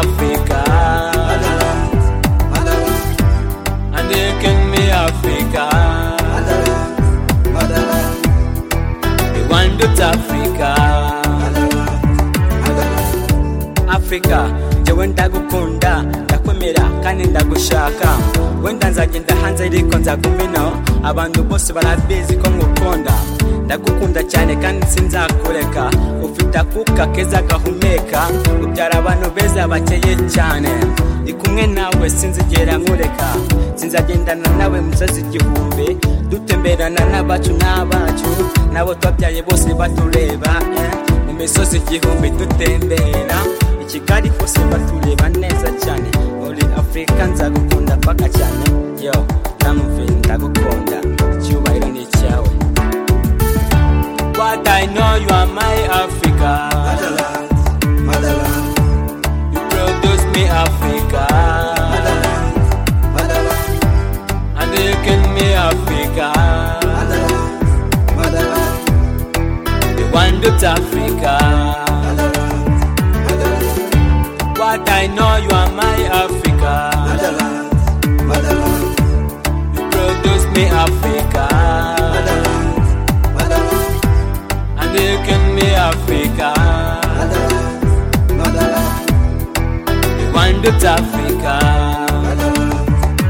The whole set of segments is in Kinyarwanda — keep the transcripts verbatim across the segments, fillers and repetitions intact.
Africa. Motherland, motherland, And you can me Africa. motherland, motherland, You want to Africa. Africa, je wenda gukunda ndakwemera kandi ndagushaka. Wenda nzagenda hanze ariko nzagumino. Abantu bose barabizi ko ngukunda. Ndagukunda cyane kandi sinzakureka. Ufite akuka keza gahumeka. Ubyara abantu beza bakeye cyane. Ndi kumwe nawe sinzigera nkureka. Sinzagendana nawe musozi igihumbi. Dutemberana n'abacu n'abacu. Nabo twabyaye bose batureba. Mu misozi igihumbi dutembera. Kigali kose batureba neza cyane. Muri Afrika nzagukunda paka cyane. Yo, namve ndagukunda. Cyubahiro ni cyawe. But I know you are my Africa. Motherland, motherland, You produce me Africa. motherland, motherland, And you can me Africa. motherland, motherland, You want to Africa. motherland, motherland, But I know you are my Africa. motherland, motherland, You produce me Africa. motherland, motherland, And you can me Africa. motherland, motherland, You want to Africa. motherland,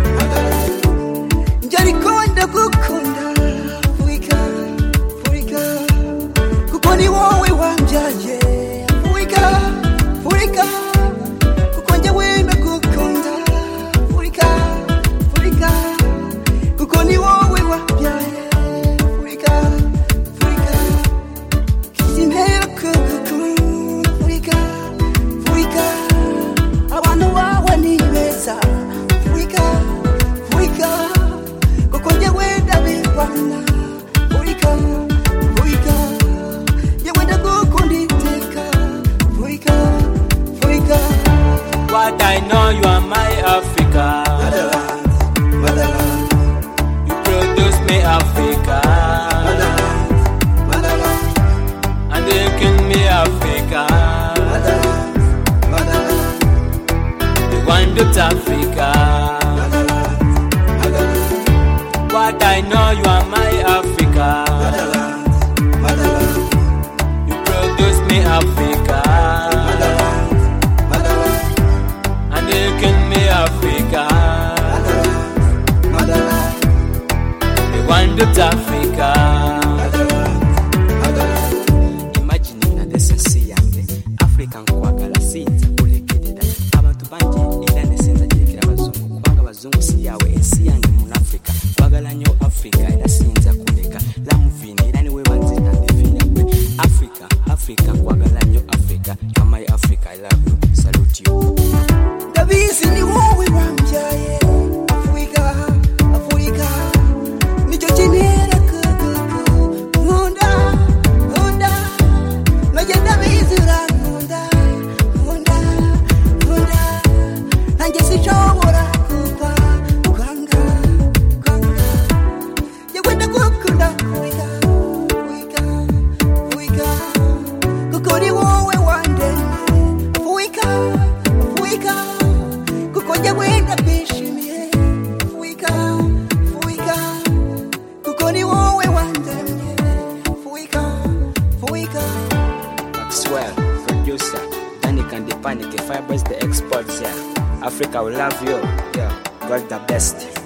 motherland. Njarikunda gukunda Afrika, Afrika, kuko ni wowe wambyaye Afrika, Afrika, kuko njyewe ndagukunda Afrika, Afrika, kuko ni wowe wambyaye Afrika, Afrika, simpera kugukunda Afrika, Afrika, abantu bawe ni beza Afrika, Afrika, kuko njyewe ndabibona Afrika, Afrika, njyewe ndagukunda iteka Afrika, Afrika. But I know you are my Africa. Motherland, motherland, You produce me Africa. motherland, motherland, And you can me Africa. motherland, motherland, You want to Africa. motherland, motherland, But I know you are my Africa. motherland, motherland, You produce me Africa. motherland, motherland, And you can me Africa. motherland, motherland, You want to Africa. motherland, motherland. Imagine na desensi yange Africa nkwagala sinza kulekerera abantu bangi era nesinza kulekerera abazungu kubanga abazungu si yawe ensi yange mu Africa kwagala nnyo Africa era sinza kuleka lamuvini era niwe banzita ndivina gwe Africa Africa nkwagala nnyo Africa you're my Africa I love you salute you. Ndabizi ni wowe wambyaye Afrika, Afrika, nicyo kinera kugukunda, nkunda, nanjye ndabizi urankunda, nkunda, nkunda, nanjye sinshobora kuva kwanga, kwanga, yewe ndagukunda Afrika, Afrika, Afrika, kuko ni wowe wandemye Afrika, Afrika, kuko njyewe ndabishimiye Afrika, Afrika, kuko ni wowe wandemye Afrika, Afrika. Maxwell producer Panic and the Panic Fibers the experts here Africa will love you yeah God the best.